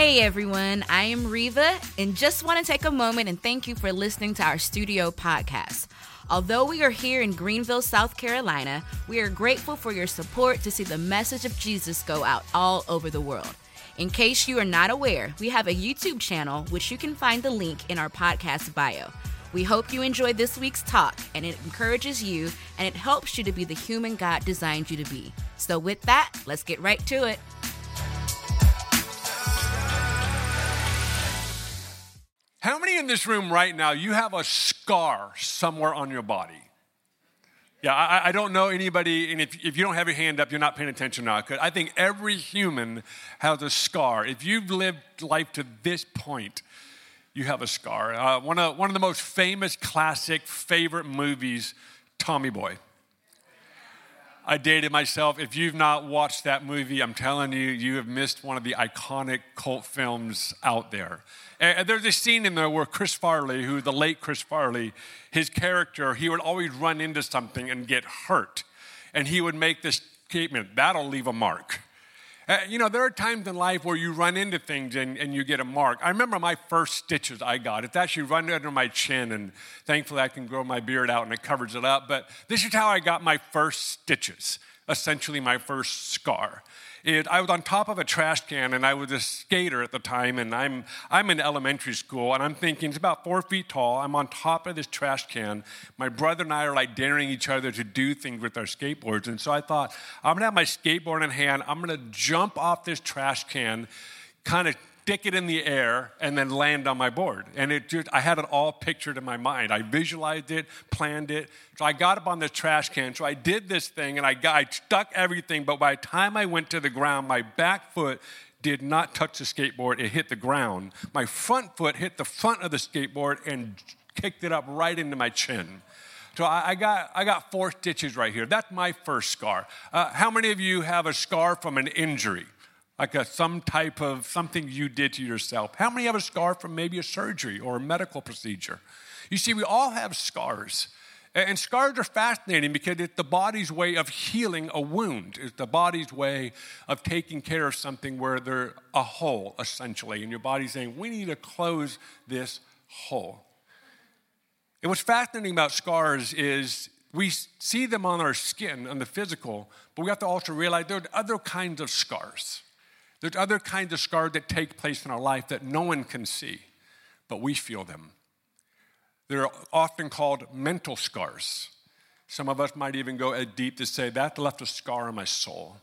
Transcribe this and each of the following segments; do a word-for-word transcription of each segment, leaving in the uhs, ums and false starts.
Hey everyone, I am Reva, and just want to take a moment and thank you for listening to our studio podcast. Although we are here in Greenville, South Carolina, we are grateful for your support to see the message of Jesus go out all over the world. In case you are not aware, we have a YouTube channel, which you can find the link in our podcast bio. We hope you enjoyed this week's talk, and it encourages you, and it helps you to be the human God designed you to be. So with that, let's get right to it. How many in this room right now, you have a scar somewhere on your body? Yeah, I, I don't know anybody, and if, if you don't have your hand up, you're not paying attention now. Because I think every human has a scar. If you've lived life to this point, you have a scar. Uh, one, of, one of the most famous, classic, favorite movies, Tommy Boy. I dated myself. If you've not watched that movie, I'm telling you, you have missed one of the iconic cult films out there. And there's a scene in there where Chris Farley, who the late Chris Farley, his character, he would always run into something and get hurt. And he would make this statement, that'll leave a mark. Uh, you know, there are times in life where you run into things and, and you get a mark. I remember my first stitches I got. It's actually run under my chin, and thankfully I can grow my beard out and it covers it up. But this is how I got my first stitches, essentially my first scar. It, I was on top of a trash can, and I was a skater at the time, and I'm I'm in elementary school, and I'm thinking, it's about four feet tall. I'm on top of this trash can. My brother and I are like daring each other to do things with our skateboards, and so I thought, I'm going to have my skateboard in hand. I'm going to jump off this trash can, kind of stick it in the air, and then land on my board. And it just, I had it all pictured in my mind. I visualized it, planned it. So I got up on this trash can. So I did this thing, and I, got, I stuck everything. But by the time I went to the ground, my back foot did not touch the skateboard. It hit the ground. My front foot hit the front of the skateboard and kicked it up right into my chin. So I, I got I got four stitches right here. That's my first scar. Uh, how many of you have a scar from an injury? Like a, some type of something you did to yourself. How many have a scar from maybe a surgery or a medical procedure? You see, we all have scars. And scars are fascinating because it's the body's way of healing a wound. It's the body's way of taking care of something where there's a hole, essentially. And your body's saying, we need to close this hole. And what's fascinating about scars is we see them on our skin, on the physical, but we have to also realize there are other kinds of scars. There's other kinds of scars that take place in our life that no one can see, but we feel them. They're often called mental scars. Some of us might even go as deep to say, that left a scar on my soul.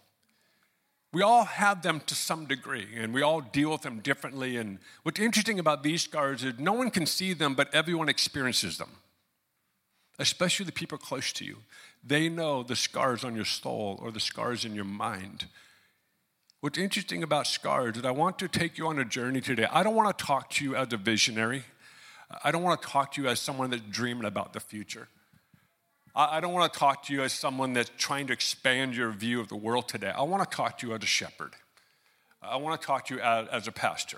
We all have them to some degree, and we all deal with them differently. And what's interesting about these scars is no one can see them, but everyone experiences them, especially the people close to you. They know the scars on your soul or the scars in your mind. What's interesting about scars is I want to take you on a journey today. I don't want to talk to you as a visionary. I don't want to talk to you as someone that's dreaming about the future. I don't want to talk to you as someone that's trying to expand your view of the world today. I want to talk to you as a shepherd. I want to talk to you as, as a pastor,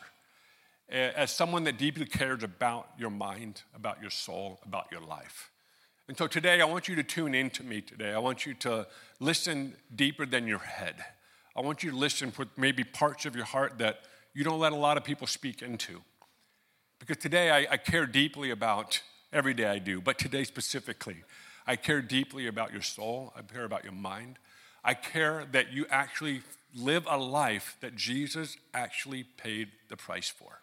as someone that deeply cares about your mind, about your soul, about your life. And so today, I want you to tune in to me today. I want you to listen deeper than your head. I want you to listen for maybe parts of your heart that you don't let a lot of people speak into. Because today I, I care deeply about, every day I do, but today specifically, I care deeply about your soul. I care about your mind. I care that you actually live a life that Jesus actually paid the price for.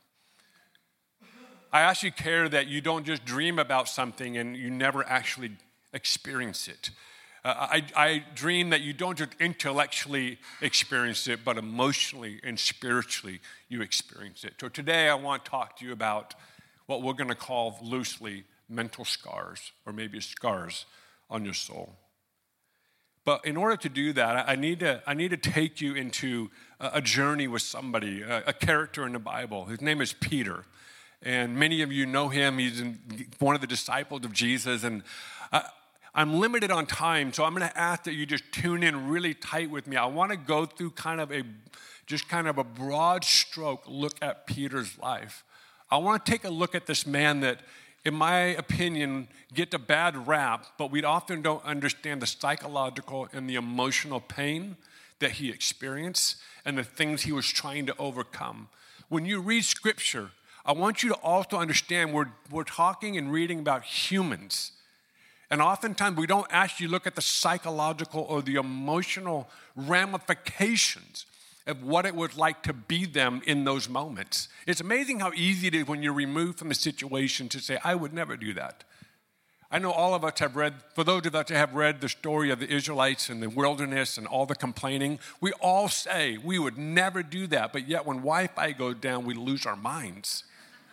I actually care that you don't just dream about something and you never actually experience it. Uh, I, I dream that you don't just intellectually experience it, but emotionally and spiritually you experience it. So today I want to talk to you about what we're going to call loosely mental scars, or maybe scars on your soul. But in order to do that, I need to, I need to take you into a, a journey with somebody, a, a character in the Bible. His name is Peter. And many of you know him. He's in, one of the disciples of Jesus. And I, I'm limited on time, so I'm going to ask that you just tune in really tight with me. I want to go through kind of a, just kind of a broad stroke look at Peter's life. I want to take a look at this man that, in my opinion, gets a bad rap, but we often don't understand the psychological and the emotional pain that he experienced and the things he was trying to overcome. when you read Scripture, I want you to also understand we're, we're talking and reading about humans. And oftentimes we don't actually look at the psychological or the emotional ramifications of what it was like to be them in those moments. It's amazing how easy it is when you're removed from the situation to say, I would never do that. I know all of us have read, for those of us that have read the story of the Israelites in the wilderness and all the complaining, we all say we would never do that, but yet when Wi-Fi goes down, we lose our minds.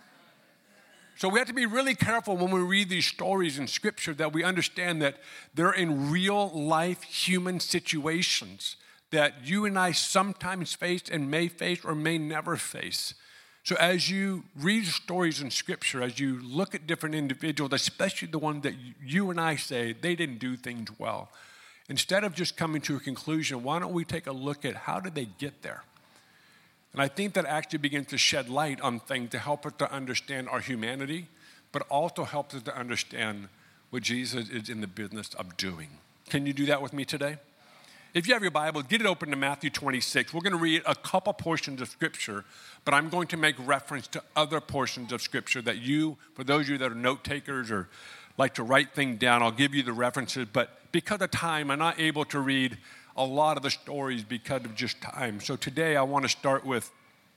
So we have to be really careful when we read these stories in Scripture that we understand that they're in real life human situations that you and I sometimes face and may face or may never face. So as you read stories in Scripture, as you look at different individuals, especially the ones that you and I say they didn't do things well, instead of just coming to a conclusion, why don't we take a look at how did they get there? And I think that actually begins to shed light on things to help us to understand our humanity, but also helps us to understand what Jesus is in the business of doing. Can you do that with me today? If you have your Bible, get it open to Matthew twenty-six. We're going to read a couple portions of Scripture, but I'm going to make reference to other portions of Scripture that you, for those of you that are note takers or like to write things down, I'll give you the references. But because of time, I'm not able to read a lot of the stories because of just time. So today I want to start with,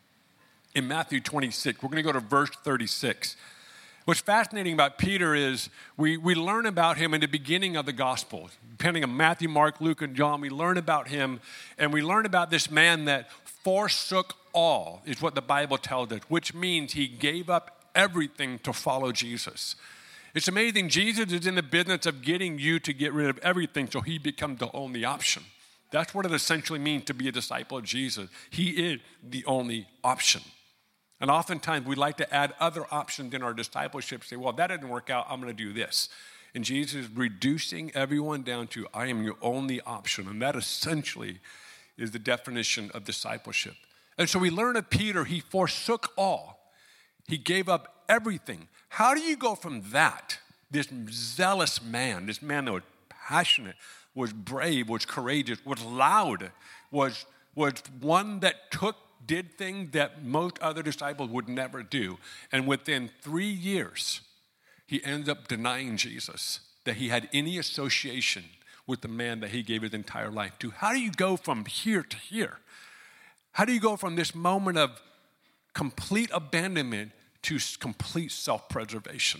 in Matthew twenty-six, we're going to go to verse thirty-six. What's fascinating about Peter is we, we learn about him in the beginning of the Gospels. Depending on Matthew, Mark, Luke, and John, we learn about him, and we learn about this man that forsook all, is what the Bible tells us, which means he gave up everything to follow Jesus. It's amazing. Jesus is in the business of getting you to get rid of everything so he becomes the only option. That's what it essentially means to be a disciple of Jesus. He is the only option. And oftentimes we like to add other options in our discipleship, say, well, that didn't work out, I'm going to do this. And Jesus is reducing everyone down to, I am your only option. And that essentially is the definition of discipleship. And so we learn of Peter, he forsook all. He gave up everything. How do you go from that, this zealous man, this man that was passionate, was brave, was courageous, was loud, was, was one that took did things that most other disciples would never do. And within three years, he ends up denying Jesus, that he had any association with the man that he gave his entire life to. How do you go from here to here? How do you go from this moment of complete abandonment to complete self-preservation?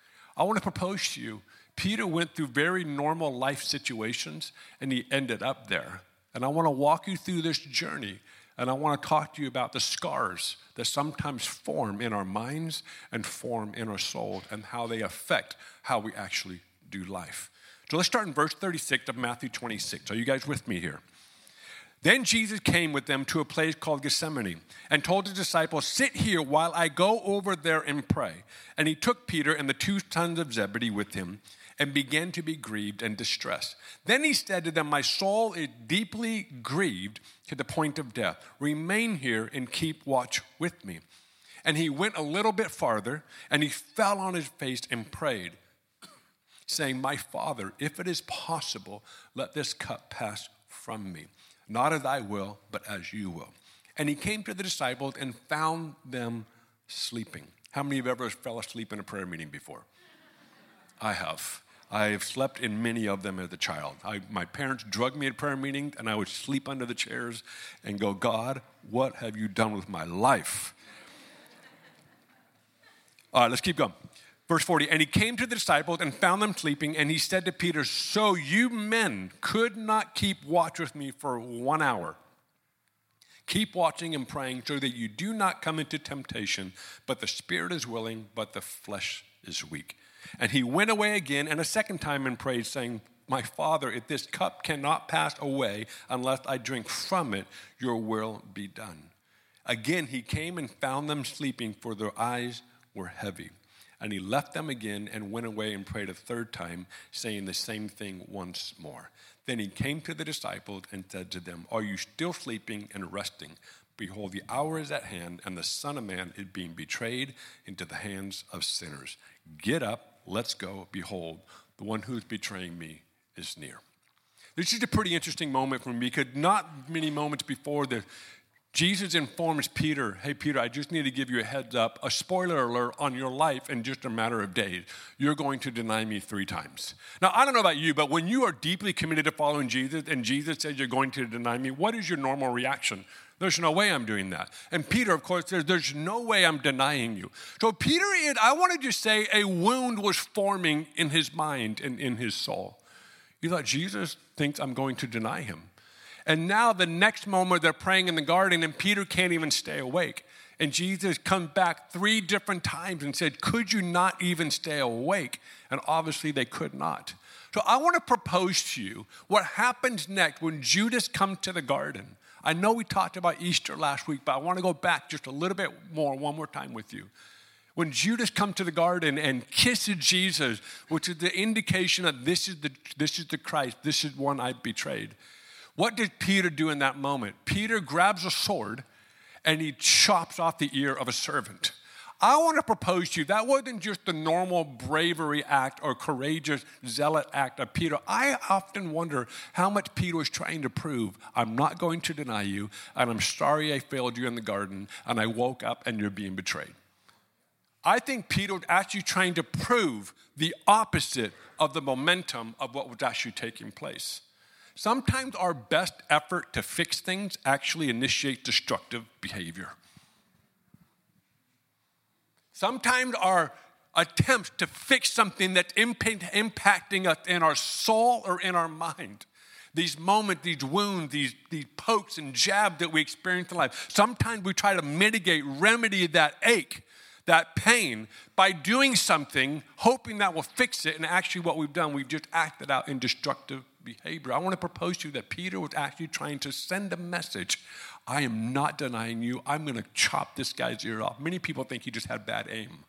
I want to propose to you, Peter went through very normal life situations, and he ended up there. And I want to walk you through this journey. And I want to talk to you about the scars that sometimes form in our minds and form in our souls and how they affect how we actually do life. So let's start in verse thirty-six of Matthew twenty-six. Are you guys with me here? Then Jesus came with them to a place called Gethsemane and told his disciples, sit here while I go over there and pray. And he took Peter and the two sons of Zebedee with him and began to be grieved and distressed. Then he said to them, my soul is deeply grieved to the point of death. Remain here and keep watch with me. And he went a little bit farther, and he fell on his face and prayed, saying, my Father, if it is possible, let this cup pass from me. Not as I will, but as you will. And he came to the disciples and found them sleeping. How many of you ever fell asleep in a prayer meeting before? I have. I have slept in many of them as a child. I, my parents drugged me at prayer meetings, and I would sleep under the chairs and go, God, what have you done with my life? All right, let's keep going. Verse forty, and he came to the disciples and found them sleeping, and he said to Peter, so you men could not keep watch with me for one hour. Keep watching and praying so that you do not come into temptation, but the spirit is willing, but the flesh is weak. And he went away again and a second time and prayed, saying, my Father, if this cup cannot pass away unless I drink from it, your will be done. Again he came and found them sleeping, for their eyes were heavy. And he left them again and went away and prayed a third time, saying the same thing once more. Then he came to the disciples and said to them, are you still sleeping and resting? Behold, the hour is at hand, and the Son of Man is being betrayed into the hands of sinners. Get up, let's go. Behold, the one who is betraying me is near. This is a pretty interesting moment for me, because not many moments before the Jesus informs Peter, hey, Peter, I just need to give you a heads up, a spoiler alert on your life in just a matter of days. You're going to deny me three times. Now, I don't know about you, but when you are deeply committed to following Jesus and Jesus says you're going to deny me, what is your normal reaction? There's no way I'm doing that. And Peter, of course, says, there's no way I'm denying you. So Peter, I want to just say a wound was forming in his mind and in his soul. He thought, Jesus thinks I'm going to deny him. And now the next moment they're praying in the garden and Peter can't even stay awake. And Jesus comes back three different times and said, could you not even stay awake? And obviously they could not. So I want to propose to you what happens next when Judas comes to the garden. I know we talked about Easter last week, but I want to go back just a little bit more, one more time with you. When Judas comes to the garden and kisses Jesus, which is the indication that this is the, this is the Christ, this is one I betrayed. What did Peter do in that moment? Peter grabs a sword and he chops off the ear of a servant. I want to propose to you, that wasn't just the normal bravery act or courageous zealot act of Peter. I often wonder how much Peter was trying to prove, I'm not going to deny you, and I'm sorry I failed you in the garden, and I woke up and you're being betrayed. I think Peter was actually trying to prove the opposite of the momentum of what was actually taking place. Sometimes our best effort to fix things actually initiates destructive behavior. Sometimes our attempts to fix something that's impact, impacting us in our soul or in our mind, these moments, these wounds, these, these pokes and jabs that we experience in life, sometimes we try to mitigate, remedy that ache, that pain, by doing something, hoping that will fix it, and actually what we've done, we've just acted out in destructive behavior. I want to propose to you that Peter was actually trying to send a message. I am not denying you. I'm going to chop this guy's ear off. Many people think he just had bad aim.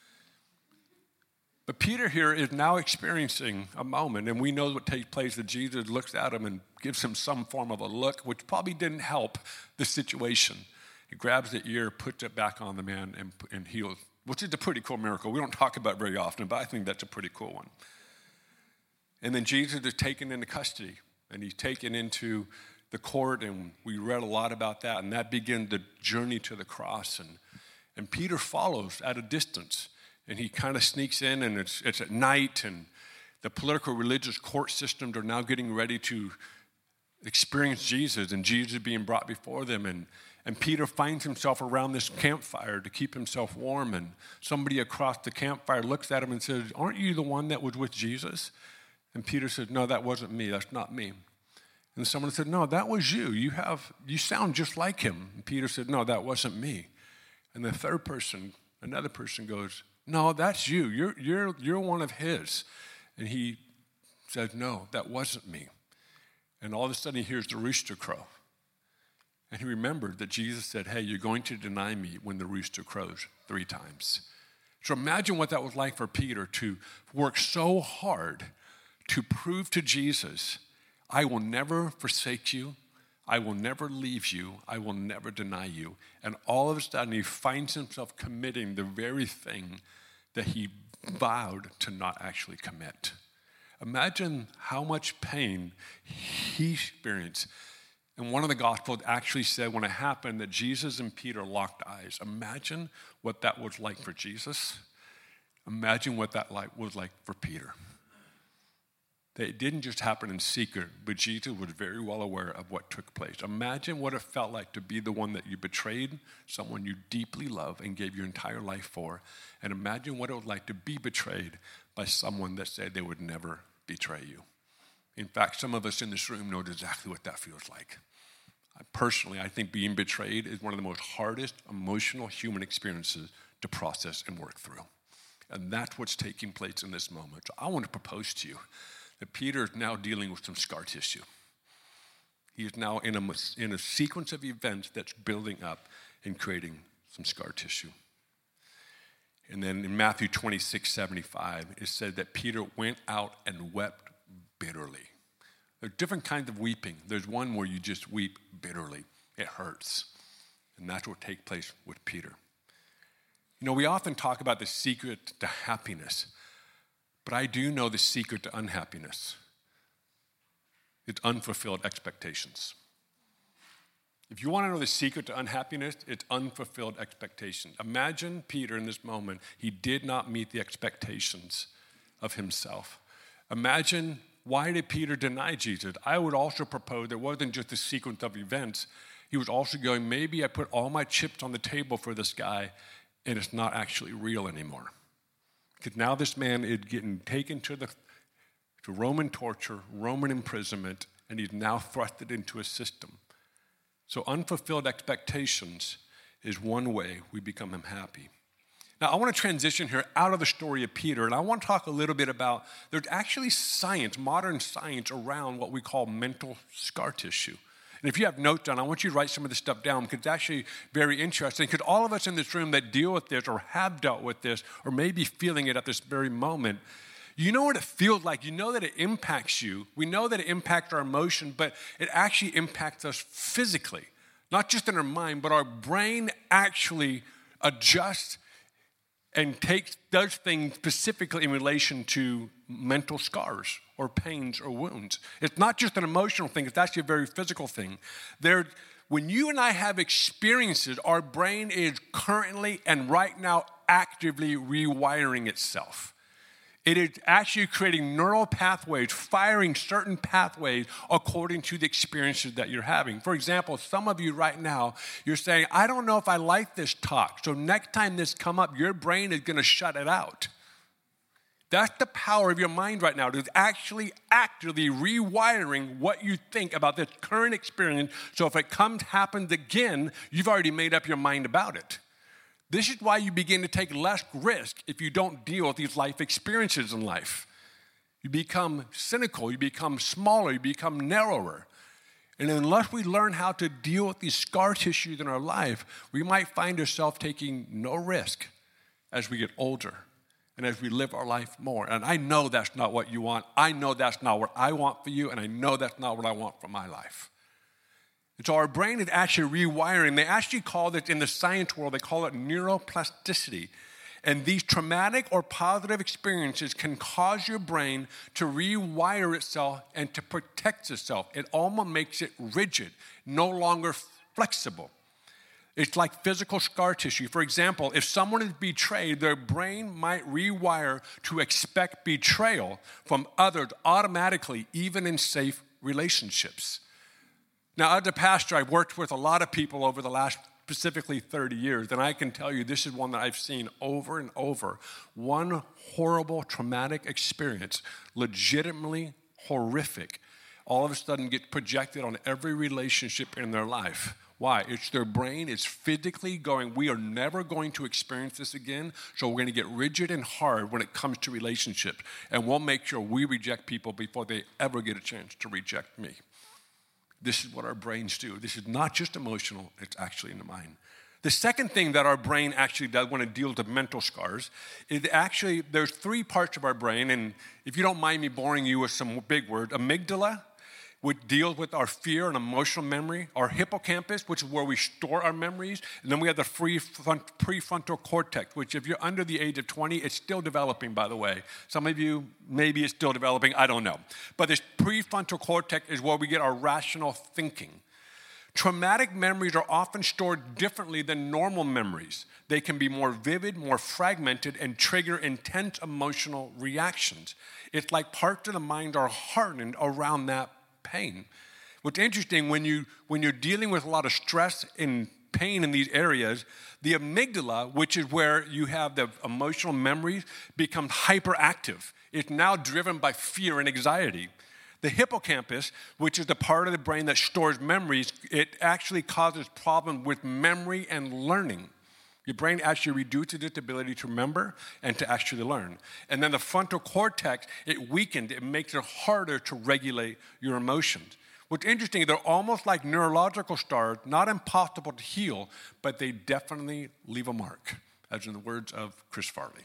But Peter here is now experiencing a moment, and we know what takes place that Jesus looks at him and gives him some form of a look, which probably didn't help the situation. He grabs the ear, puts it back on the man, and, and heals, which is a pretty cool miracle. We don't talk about it very often, but I think that's a pretty cool one. And then Jesus is taken into custody, and he's taken into the court, and we read a lot about that, and that begins the journey to the cross. And, and Peter follows at a distance, and he kind of sneaks in, and it's, it's at night, and the political religious court systems are now getting ready to experience Jesus, and Jesus being brought before them, and, and Peter finds himself around this campfire to keep himself warm, and somebody across the campfire looks at him and says, aren't you the one that was with Jesus? And Peter said, no, that wasn't me. That's not me. And someone said, no, that was you. You have, you sound just like him. And Peter said, no, that wasn't me. And the third person, another person goes, no, that's you. You're, you're, you're one of his. And he said, no, that wasn't me. And all of a sudden he hears the rooster crow. And he remembered that Jesus said, hey, you're going to deny me when the rooster crows three times. So imagine what that was like for Peter to work so hard to prove to Jesus, I will never forsake you. I will never leave you. I will never deny you. And all of a sudden, he finds himself committing the very thing that he vowed to not actually commit. Imagine how much pain he experienced. And one of the Gospels actually said when it happened that Jesus and Peter locked eyes. Imagine what that was like for Jesus. Imagine what that was like for Peter. That it didn't just happen in secret, but Jesus was very well aware of what took place. Imagine what it felt like to be the one that you betrayed, someone you deeply love and gave your entire life for. And imagine what it was like to be betrayed by someone that said they would never betray you. In fact, some of us in this room know exactly what that feels like. Personally, I think being betrayed is one of the most hardest emotional human experiences to process and work through. And that's what's taking place in this moment. So I want to propose to you that Peter is now dealing with some scar tissue. He is now in a, in a sequence of events that's building up and creating some scar tissue. And then in Matthew twenty-six seventy-five, it said that Peter went out and wept bitterly. There are different kinds of weeping. There's one where you just weep bitterly. It hurts. And that's what takes place with Peter. You know, we often talk about the secret to happiness. But I do know the secret to unhappiness. It's unfulfilled expectations. If you want to know the secret to unhappiness, it's unfulfilled expectations. Imagine Peter in this moment, he did not meet the expectations of himself. Imagine, why did Peter deny Jesus? I would also propose there wasn't just a sequence of events. He was also going, maybe I put all my chips on the table for this guy, and it's not actually real anymore. Because now this man is getting taken to the to Roman torture, Roman imprisonment, and he's now thrusted into a system. So unfulfilled expectations is one way we become unhappy. Now, I want to transition here out of the story of Peter, and I want to talk a little bit about, there's actually science, modern science around what we call mental scar tissue. And if you have notes on, I want you to write some of this stuff down because it's actually very interesting, because all of us in this room that deal with this or have dealt with this or may be feeling it at this very moment, you know what it feels like. You know that it impacts you. We know that it impacts our emotion, but it actually impacts us physically, not just in our mind, but our brain actually adjusts and takes, does things specifically in relation to mental scars or pains or wounds. It's not just an emotional thing, it's actually a very physical thing. There, when you and I have experiences, our brain is currently and right now actively rewiring itself. It is actually creating neural pathways, firing certain pathways according to the experiences that you're having. For example, some of you right now, you're saying, I don't know if I like this talk. So next time this come up, your brain is going to shut it out. That's the power of your mind right now. It's actually actively rewiring what you think about this current experience. So if it comes, happens again, you've already made up your mind about it. This is why you begin to take less risk if you don't deal with these life experiences in life. You become cynical, you become smaller, you become narrower. And unless we learn how to deal with these scar tissues in our life, we might find ourselves taking no risk as we get older and as we live our life more. And I know that's not what you want. I know that's not what I want for you, and I know that's not what I want for my life. And so our brain is actually rewiring. They actually call it, in the science world, they call it neuroplasticity. And these traumatic or positive experiences can cause your brain to rewire itself and to protect itself. It almost makes it rigid, no longer flexible. It's like physical scar tissue. For example, if someone is betrayed, their brain might rewire to expect betrayal from others automatically, even in safe relationships. Now, as a pastor, I've worked with a lot of people over the last specifically thirty years, and I can tell you this is one that I've seen over and over. One horrible, traumatic experience, legitimately horrific, all of a sudden gets projected on every relationship in their life. Why? It's their brain is physically going, we are never going to experience this again, so we're going to get rigid and hard when it comes to relationships, and we'll make sure we reject people before they ever get a chance to reject me. This is what our brains do. This is not just emotional, it's actually in the mind. The second thing that our brain actually does when it deals with mental scars is actually, there's three parts of our brain, and if you don't mind me boring you with some big words, amygdala, which deals with our fear and emotional memory, our hippocampus, which is where we store our memories, and then we have the prefrontal cortex, which if you're under the age of twenty, it's still developing, by the way. Some of you, maybe it's still developing, I don't know. But this prefrontal cortex is where we get our rational thinking. Traumatic memories are often stored differently than normal memories. They can be more vivid, more fragmented, and trigger intense emotional reactions. It's like parts of the mind are hardened around that pain. What's interesting, when, you, when you're dealing with a lot of stress and pain in these areas, the amygdala, which is where you have the emotional memories, becomes hyperactive. It's now driven by fear and anxiety. The hippocampus, which is the part of the brain that stores memories, it actually causes problems with memory and learning. Your brain actually reduces its ability to remember and to actually learn. And then the frontal cortex, it weakened. It makes it harder to regulate your emotions. What's interesting, they're almost like neurological scars, not impossible to heal, but they definitely leave a mark, as in the words of Chris Farley.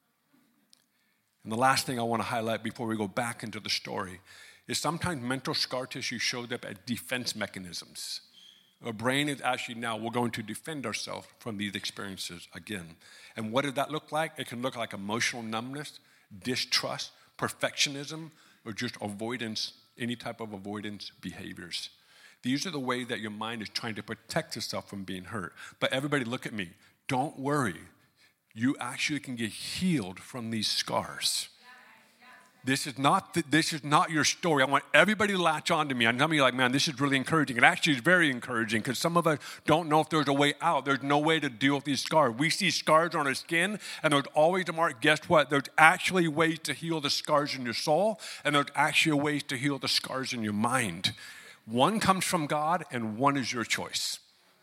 And the last thing I want to highlight before we go back into the story is sometimes mental scar tissue shows up as defense mechanisms. Our brain is actually now, we're going to defend ourselves from these experiences again. And what does that look like? It can look like emotional numbness, distrust, perfectionism, or just avoidance, any type of avoidance behaviors. These are the ways that your mind is trying to protect itself from being hurt. But everybody look at me. Don't worry. You actually can get healed from these scars. This is not the, this is not your story. I want everybody to latch on to me. I'm telling you, like, man, this is really encouraging. It actually is very encouraging because some of us don't know if there's a way out. There's no way to deal with these scars. We see scars on our skin, and there's always a mark. Guess what? There's actually ways to heal the scars in your soul, and there's actually ways to heal the scars in your mind. One comes from God, and one is your choice.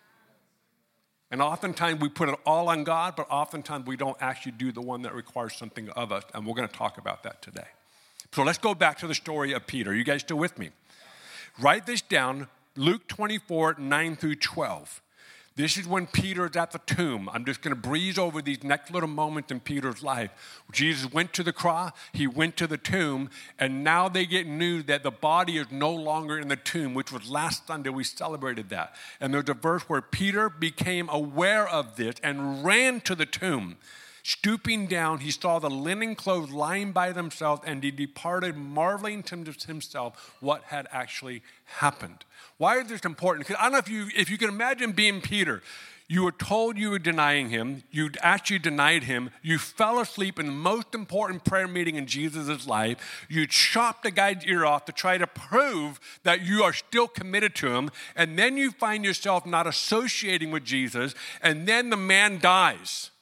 And oftentimes we put it all on God, but oftentimes we don't actually do the one that requires something of us, and we're going to talk about that today. So let's go back to the story of Peter. You guys still with me? Write this down, Luke twenty-four, nine through twelve. This is when Peter is at the tomb. I'm just going to breeze over these next little moments in Peter's life. Jesus went to the cross, he went to the tomb, and now they get news that the body is no longer in the tomb, which was last Sunday we celebrated that. And there's a verse where Peter became aware of this and ran to the tomb. Stooping down, he saw the linen clothes lying by themselves, and he departed, marveling to himself what had actually happened. Why is this important? Because I don't know if you, if you can imagine being Peter. You were told you were denying him. You actually denied him. You fell asleep in the most important prayer meeting in Jesus' life. You chopped the guy's ear off to try to prove that you are still committed to him. And then you find yourself not associating with Jesus. And then the man dies.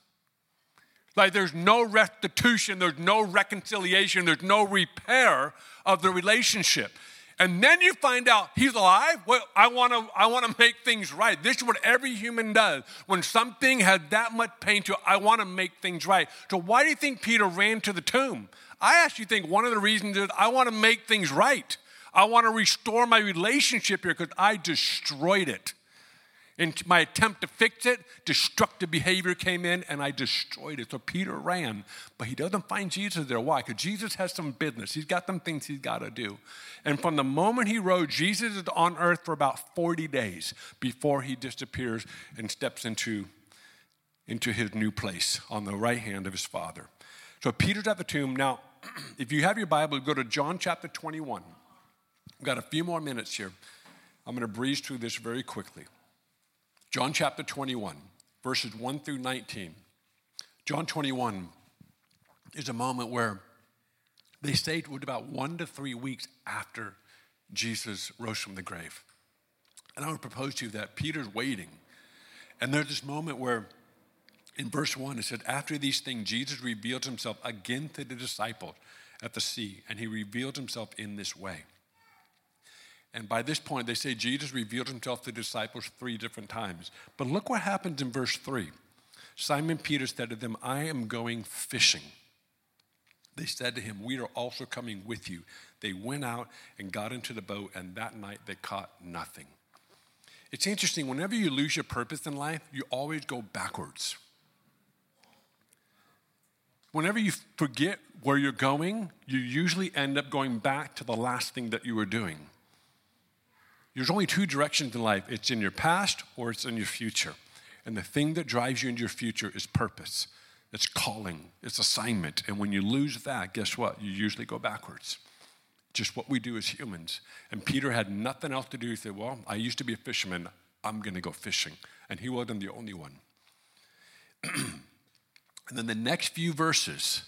Like there's no restitution, there's no reconciliation, there's no repair of the relationship. And then you find out he's alive. Well, I want to I want to make things right. This is what every human does. When something has that much pain to it, I want to make things right. So why do you think Peter ran to the tomb? I actually think one of the reasons is I want to make things right. I want to restore my relationship here because I destroyed it. In my attempt to fix it, destructive behavior came in, and I destroyed it. So Peter ran, but he doesn't find Jesus there. Why? Because Jesus has some business. He's got some things he's got to do. And from the moment he rose, Jesus is on earth for about forty days before he disappears and steps into, into his new place on the right hand of his Father. So Peter's at the tomb. Now, if you have your Bible, go to John chapter twenty-one. We've got a few more minutes here. I'm going to breeze through this very quickly. John chapter twenty-one, verses one through nineteen. John twenty-one is a moment where they say it was about one to three weeks after Jesus rose from the grave. And I would propose to you that Peter's waiting. And there's this moment where in verse one it said, after these things, Jesus revealed himself again to the disciples at the sea, and he revealed himself in this way. And by this point, they say Jesus revealed himself to the disciples three different times. But look what happens in verse three. Simon Peter said to them, I am going fishing. They said to him, we are also coming with you. They went out and got into the boat, and that night they caught nothing. It's interesting, whenever you lose your purpose in life, you always go backwards. Whenever you forget where you're going, you usually end up going back to the last thing that you were doing. There's only two directions in life. It's in your past or it's in your future. And the thing that drives you into your future is purpose. It's calling. It's assignment. And when you lose that, guess what? You usually go backwards. Just what we do as humans. And Peter had nothing else to do. He said, well, I used to be a fisherman. I'm going to go fishing. And he wasn't the only one. And then the next few verses,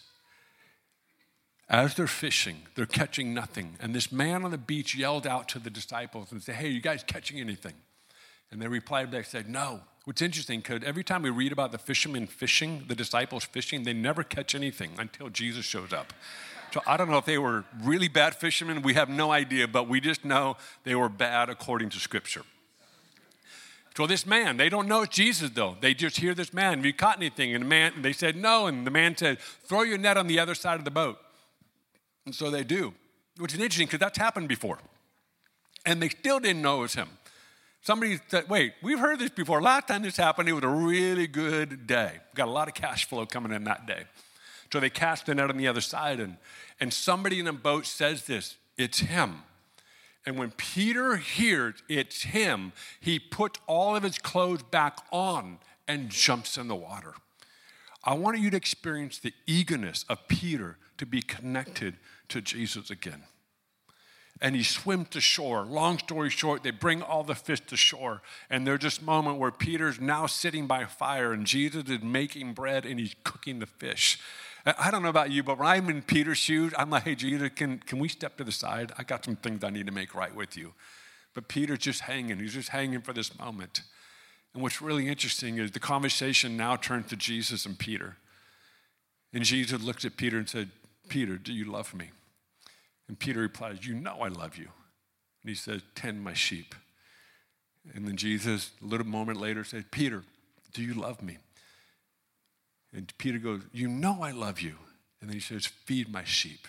as they're fishing, they're catching nothing. And this man on the beach yelled out to the disciples and said, hey, you guys catching anything? And they replied back, said, no. What's interesting, because every time we read about the fishermen fishing, the disciples fishing, they never catch anything until Jesus shows up. So I don't know if they were really bad fishermen. We have no idea, but we just know they were bad according to Scripture. So this man, they don't know it's Jesus though. They just hear this man, have you caught anything? And the man, they said, no. And the man said, throw your net on the other side of the boat. And so they do, which is interesting because that's happened before. And they still didn't know it was him. Somebody said, wait, we've heard this before. Last time this happened, it was a really good day. Got a lot of cash flow coming in that day. So they cast the net on the other side, and, and somebody in a boat says this, it's him. And when Peter hears it's him, he puts all of his clothes back on and jumps in the water. I want you to experience the eagerness of Peter to be connected to Jesus again. And he swims to shore. Long story short, they bring all the fish to shore. And there's this moment where Peter's now sitting by a fire and Jesus is making bread and he's cooking the fish. I don't know about you, but when I'm in Peter's shoes, I'm like, hey, Jesus, can, can we step to the side? I got some things I need to make right with you. But Peter's just hanging. He's just hanging for this moment. And what's really interesting is the conversation now turns to Jesus and Peter. And Jesus looked at Peter and said, Peter, do you love me? And Peter replies, you know I love you. And he says, tend my sheep. And then Jesus, a little moment later, said, Peter, do you love me? And Peter goes, you know I love you. And then he says, feed my sheep.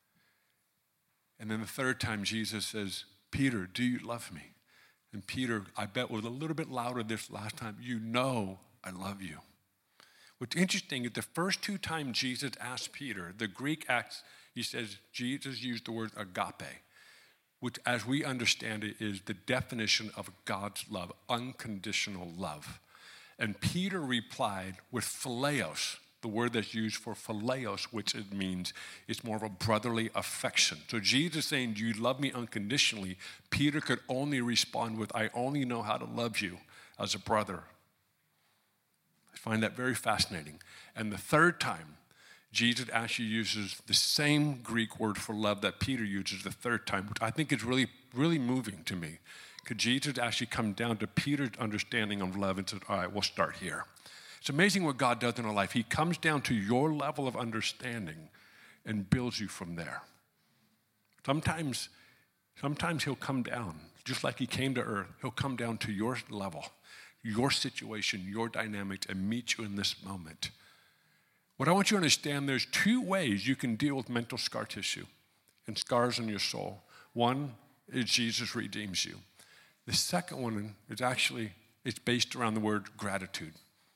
And then the third time Jesus says, Peter, do you love me? And Peter, I bet, was a little bit louder this last time, you know I love you. What's interesting is the first two times Jesus asked Peter, the Greek acts, he says, Jesus used the word agape, which as we understand it is the definition of God's love, unconditional love. And Peter replied with phileos, the word that's used for phileos, which it means it's more of a brotherly affection. So Jesus saying, do you love me unconditionally? Peter could only respond with, I only know how to love you as a brother. I find that very fascinating. And the third time, Jesus actually uses the same Greek word for love that Peter uses the third time, which I think is really, really moving to me. Could Jesus actually come down to Peter's understanding of love and said, all right, we'll start here. It's amazing what God does in our life. He comes down to your level of understanding and builds you from there. Sometimes, sometimes he'll come down, just like he came to earth. He'll come down to your level, your situation, your dynamics, and meet you in this moment. What I want you to understand, there's two ways you can deal with mental scar tissue and scars in your soul. One is Jesus redeems you. The second one is actually, it's based around the word gratitude.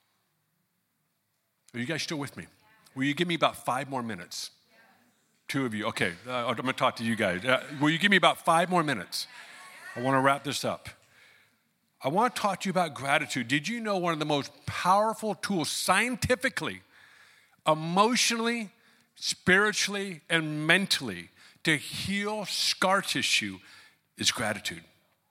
Are you guys still with me? Will you give me about five more minutes? Two of you, okay. Uh, I'm gonna talk to you guys. Uh, will you give me about five more minutes? I wanna wrap this up. I wanna talk to you about gratitude. Did you know one of the most powerful tools scientifically, emotionally, spiritually, and mentally to heal scar tissue is gratitude?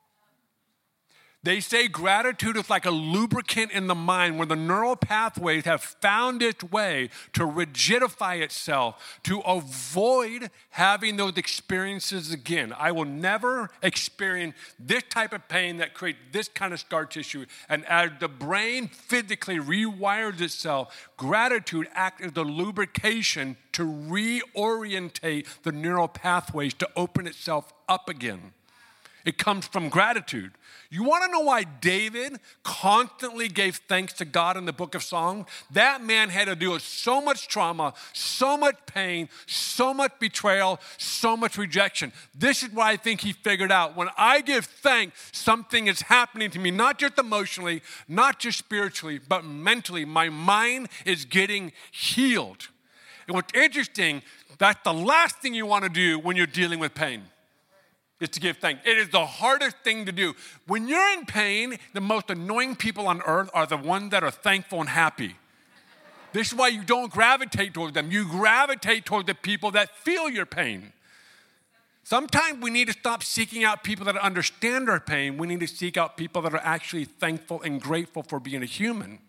They say gratitude is like a lubricant in the mind where the neural pathways have found its way to rigidify itself to avoid having those experiences again. I will never experience this type of pain that creates this kind of scar tissue. And as the brain physically rewires itself, gratitude acts as the lubrication to reorientate the neural pathways to open itself up again. It comes from gratitude. You want to know why David constantly gave thanks to God in the book of Psalms? That man had to deal with so much trauma, so much pain, so much betrayal, so much rejection. This is what I think he figured out. When I give thanks, something is happening to me, not just emotionally, not just spiritually, but mentally. My mind is getting healed. And what's interesting, that's the last thing you want to do when you're dealing with pain. Is to give thanks. It is the hardest thing to do. When you're in pain, the most annoying people on earth are the ones that are thankful and happy. This is why you don't gravitate towards them. You gravitate toward the people that feel your pain. Sometimes we need to stop seeking out people that understand our pain. We need to seek out people that are actually thankful and grateful for being a human.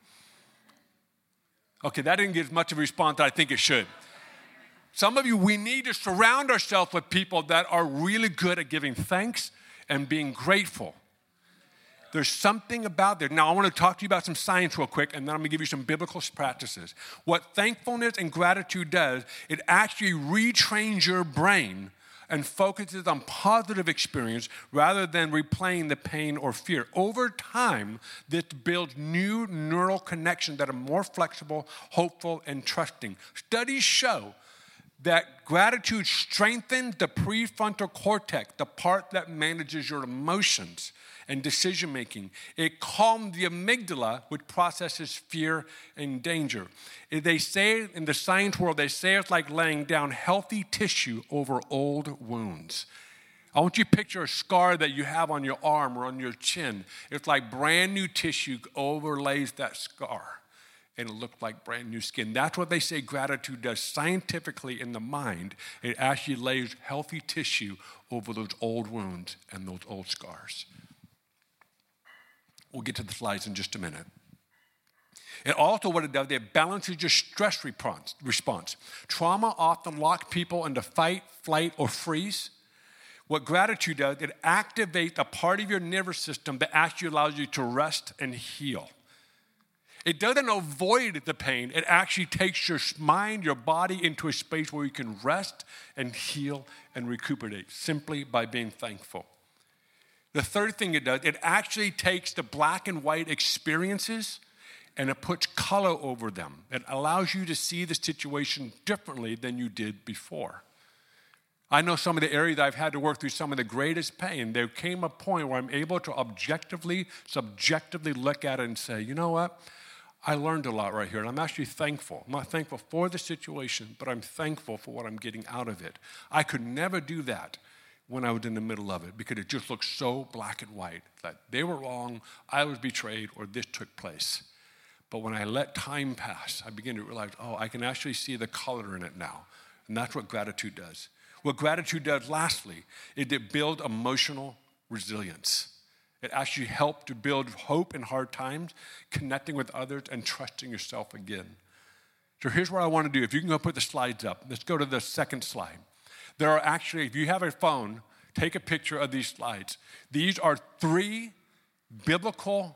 Okay, that didn't get as much of a response as I think it should. Some of you, we need to surround ourselves with people that are really good at giving thanks and being grateful. There's something about there. Now, I want to talk to you about some science real quick, and then I'm going to give you some biblical practices. What thankfulness and gratitude does, it actually retrains your brain and focuses on positive experience rather than replaying the pain or fear. Over time, this builds new neural connections that are more flexible, hopeful, and trusting. Studies show that gratitude strengthens the prefrontal cortex, the part that manages your emotions and decision-making. It calms the amygdala, which processes fear and danger. They say, in the science world, they say it's like laying down healthy tissue over old wounds. I want you to picture a scar that you have on your arm or on your chin. It's like brand new tissue overlays that scar. and it looked like brand new skin. That's what they say gratitude does scientifically in the mind. It actually lays healthy tissue over those old wounds and those old scars. We'll get to the slides in just a minute. And also what it does, it balances your stress response. Trauma often locks people into fight, flight, or freeze. What gratitude does, it activates a part of your nervous system that actually allows you to rest and heal. It doesn't avoid the pain. It actually takes your mind, your body into a space where you can rest and heal and recuperate simply by being thankful. The third thing it does, it actually takes the black and white experiences and it puts color over them. It allows you to see the situation differently than you did before. I know some of the areas I've had to work through some of the greatest pain. There came a point where I'm able to objectively, subjectively look at it and say, you know what? I learned a lot right here, and I'm actually thankful. I'm not thankful for the situation, but I'm thankful for what I'm getting out of it. I could never do that when I was in the middle of it because it just looked so black and white that they were wrong, I was betrayed, or this took place. But when I let time pass, I begin to realize, oh, I can actually see the color in it now. And that's what gratitude does. What gratitude does, lastly, is it builds emotional resilience. It actually helps to build hope in hard times, connecting with others, and trusting yourself again. So here's what I want to do. If you can go put the slides up. Let's go to the second slide. There are actually, if you have a phone, take a picture of these slides. These are three biblical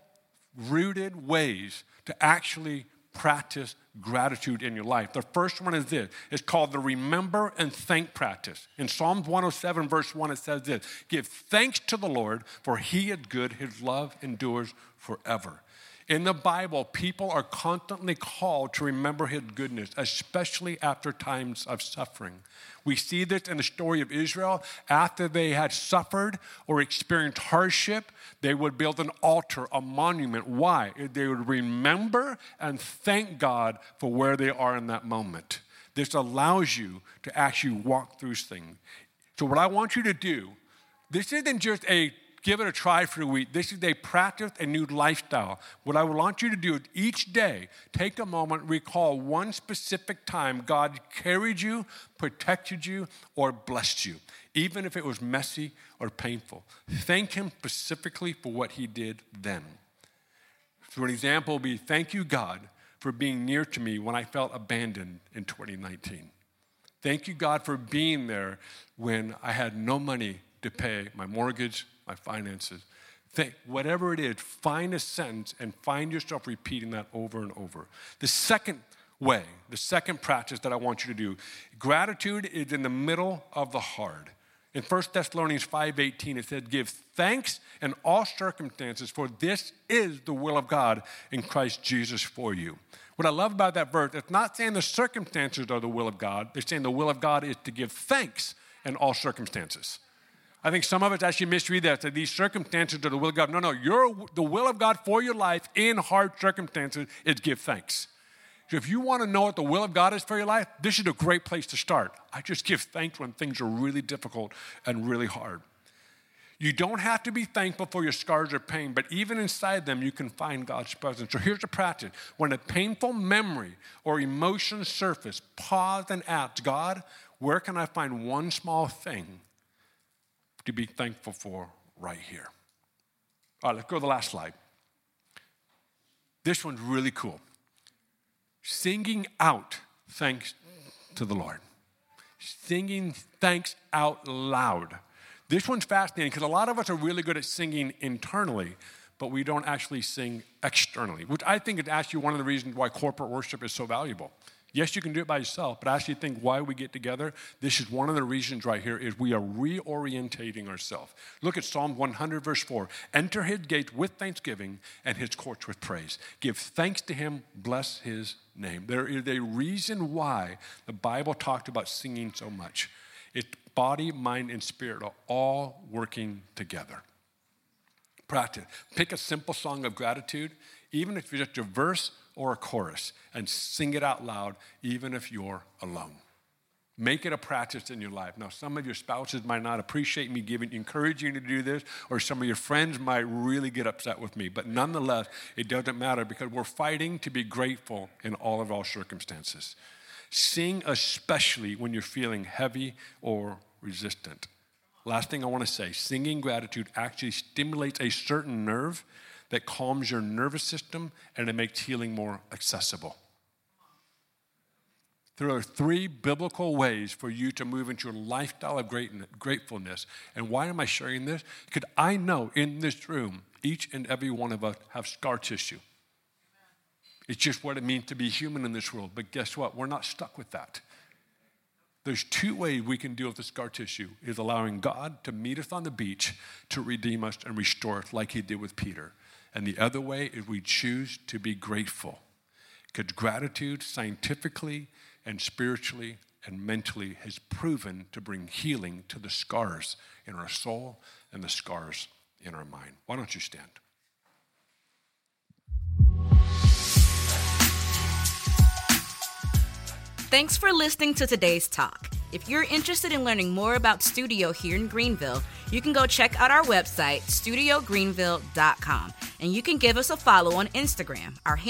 rooted ways to actually practice gratitude in your life. The first one is this. It's called the remember and thank practice. In Psalms one oh seven, verse one, it says this: give thanks to the Lord, for he is good. His love endures forever. In the Bible, people are constantly called to remember his goodness, especially after times of suffering. We see this in the story of Israel. After they had suffered or experienced hardship, they would build an altar, a monument. Why? They would remember and thank God for where they are in that moment. This allows you to actually walk through things. So what I want you to do, this isn't just a give it a try for a week. This is a practice, a new lifestyle. What I want you to do is each day, take a moment, recall one specific time God carried you, protected you, or blessed you, even if it was messy or painful. Thank him specifically for what he did then. So an example would be, thank you, God, for being near to me when I felt abandoned in twenty nineteen. Thank you, God, for being there when I had no money to pay my mortgage, my finances. Think, whatever it is, find a sentence and find yourself repeating that over and over. The second way, the second practice that I want you to do, gratitude is in the middle of the hard. In First Thessalonians five eighteen, it says, give thanks in all circumstances, for this is the will of God in Christ Jesus for you. What I love about that verse, it's not saying the circumstances are the will of God. They're saying the will of God is to give thanks in all circumstances. I think some of us actually misread that, that these circumstances are the will of God. No, no, your, the will of God for your life in hard circumstances is give thanks. So if you want to know what the will of God is for your life, this is a great place to start. I just give thanks when things are really difficult and really hard. You don't have to be thankful for your scars or pain, but even inside them, you can find God's presence. So here's the practice. When a painful memory or emotion surface, pause and ask, God, where can I find one small thing to be thankful for right here? All right, let's go to the last slide. This one's really cool. Singing out thanks to the Lord. Singing thanks out loud. This one's fascinating because a lot of us are really good at singing internally, but we don't actually sing externally, which I think is actually one of the reasons why corporate worship is so valuable. Yes, you can do it by yourself, but I actually think why we get together, this is one of the reasons right here is we are reorientating ourselves. Look at Psalm one hundred, verse four. Enter his gates with thanksgiving and his courts with praise. Give thanks to him, bless his name. There is a reason why the Bible talked about singing so much. It's body, mind, and spirit are all working together. Practice. Pick a simple song of gratitude, even if it's just a verse or a chorus, and sing it out loud, even if you're alone. Make it a practice in your life. Now, some of your spouses might not appreciate me giving, encouraging you to do this, or some of your friends might really get upset with me. But nonetheless, it doesn't matter because we're fighting to be grateful in all of our circumstances. Sing especially when you're feeling heavy or resistant. Last thing I want to say, singing gratitude actually stimulates a certain nerve that calms your nervous system and it makes healing more accessible. There are three biblical ways for you to move into a lifestyle of gratefulness. And why am I sharing this? Because I know in this room, each and every one of us have scar tissue. It's just what it means to be human in this world. But guess what? We're not stuck with that. There's two ways we can deal with the scar tissue, is allowing God to meet us on the beach to redeem us and restore us like he did with Peter. And the other way is we choose to be grateful. Because gratitude scientifically and spiritually and mentally has proven to bring healing to the scars in our soul and the scars in our mind. Why don't you stand? Thanks for listening to today's talk. If you're interested in learning more about Studio here in Greenville, you can go check out our website, studio greenville dot com, and you can give us a follow on Instagram. Our